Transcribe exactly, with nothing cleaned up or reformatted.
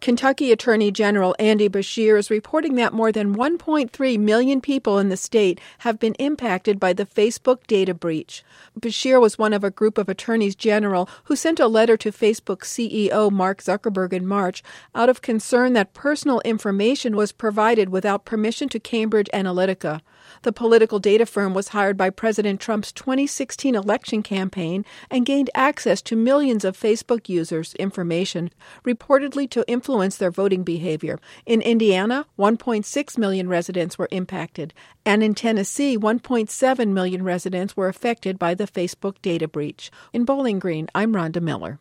Kentucky Attorney General Andy Beshear is reporting that more than one point three million people in the state have been impacted by the Facebook data breach. Beshear was one of a group of attorneys general who sent a letter to Facebook C E O Mark Zuckerberg in March out of concern that personal information was provided without permission to Cambridge Analytica. The political data firm was hired by President Trump's twenty sixteen election campaign and gained access to millions of Facebook users' information, reportedly to influence their voting behavior. In Indiana, one point six million residents were impacted, and in Tennessee, one point seven million residents were affected by the Facebook data breach. In Bowling Green, I'm Rhonda Miller.